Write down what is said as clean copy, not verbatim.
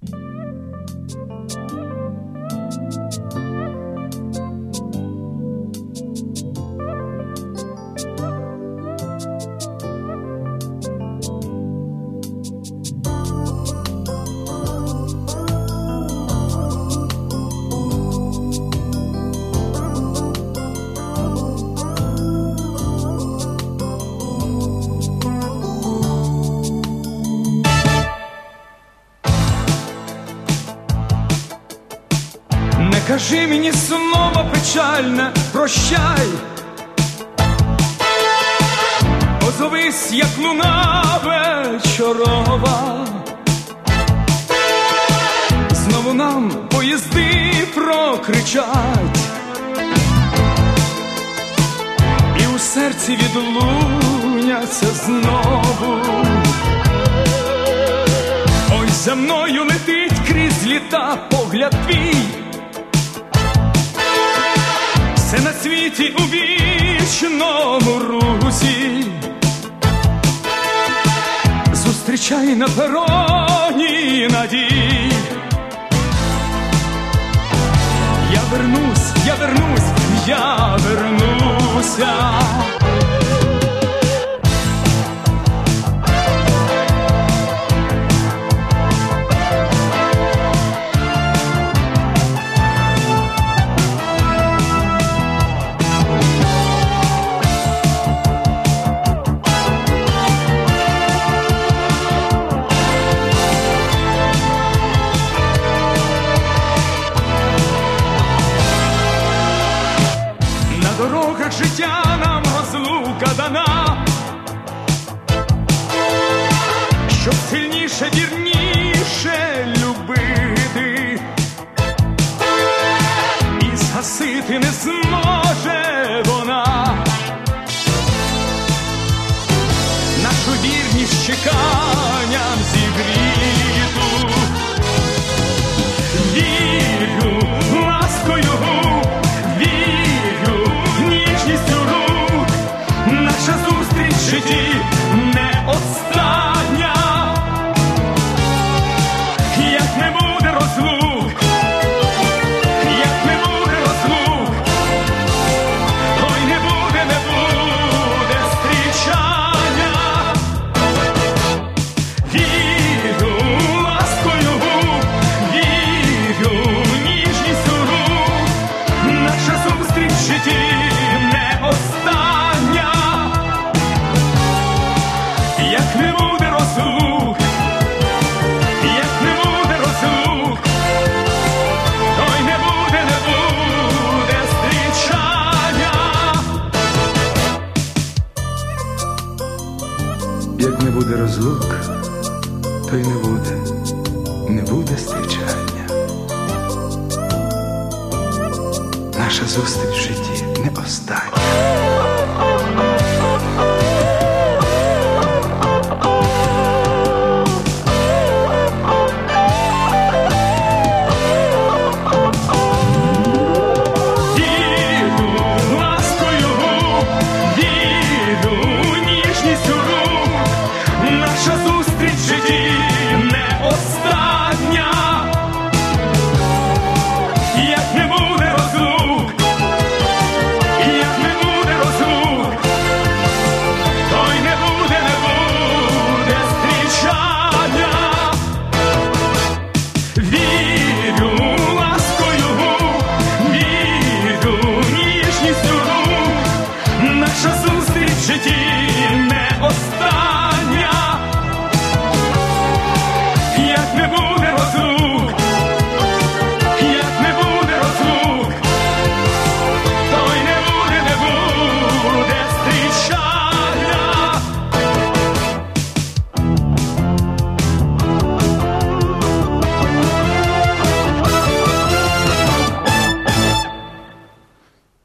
Кажи мені снова печальне прощай, озовись, як луна вечорова. Знову нам поїзди прокричать, і у серці відлуняться знову. Ой, за мною летить крізь літа погляд твій, все на світі у вічному русі. Зустрічай на пероні надій. Я вернусь, я вернусь, я вернуся. Дорогах життя нам розлука дана, щоб сильніше, вірніше любити, і згасити не зможе вона нашу вірність чеканням зігріту. Вірю ласкою, вірю ніжністю рук, наша зустріч в житті не остання. Як не буде розлук, як не буде розлук, ой, не буде, не буде зустрічання. Вірю ласкою, вірю ніжністю рук, наша зустріч в житті не остання. Як не буде розлук, як не буде розлук, ой, не буде, не буде зустрічання. Як не буде розлук, то й не буде зустрічання. Наша зустріч в житті не остання. Наша зустріч в житті не остання. Як не буде розлук, як не буде розлук, ой, не буде, не буде зустрічання. Вірю ласкою, вірю ніжністю рук, наша зустріч в житті не остання.